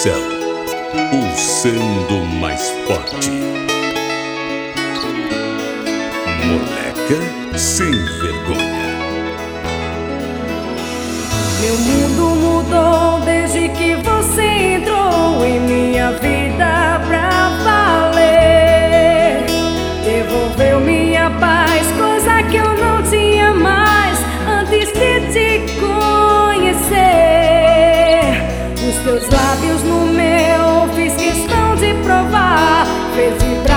céu, pulsando mais forte. Moleca sem vergonha. Meu mundo mudou desde que você entrou em minha vida pra valer. Devolveu minha paz, coisa que eu não tinha mais antes de te conhecer. Os teus lábios no meu, fiz questão de provar, fez vibrar